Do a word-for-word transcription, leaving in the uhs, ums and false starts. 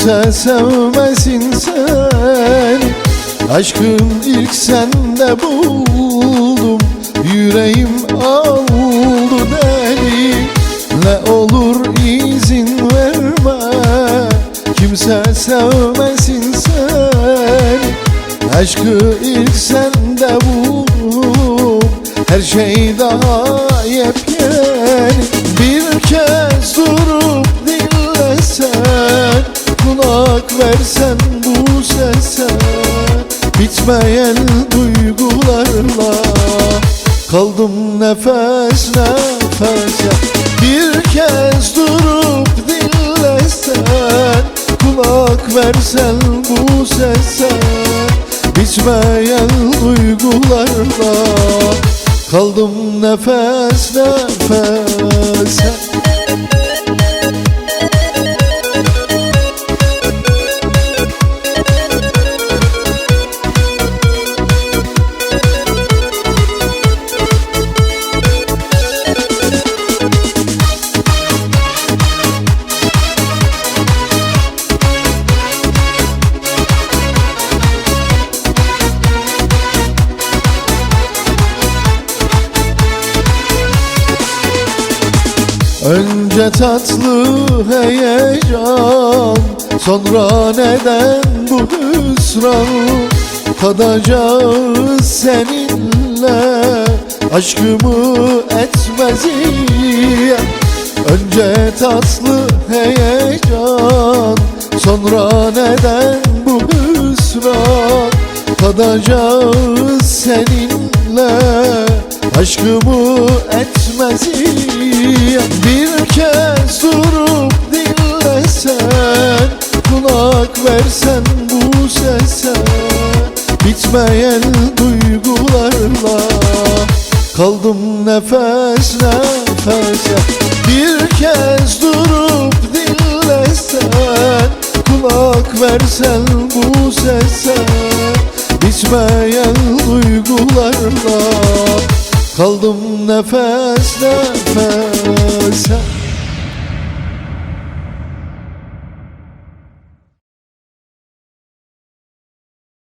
Kimse sevmesin seni, aşkım ilk sende buldum. Yüreğim oldu deli, ne olur izin verme. Kimse sevmesin seni, aşkı ilk sende buldum. Her şey daha yepyeni. Bir kez durup dinlesen, kulak versen bu sese, bitmeyen duygularla kaldım nefes nefese. Bir kez durup dinlesen, kulak versen bu sese, bitmeyen duygularla kaldım nefes nefese. Önce tatlı heyecan, sonra neden bu hüsran? Tadacağız seninle aşkımı etmez iyi. Önce tatlı heyecan, sonra neden bu hüsran? Tadacağız seninle aşkımı etmez iyi. Bir kez durup dinlesen, kulak versen bu sese, bitmeyen duygularla kaldım nefes nefese. Bir kez durup dinlesen, kulak versen bu sese, bitmeyen duygularla kaldım nefes nefese.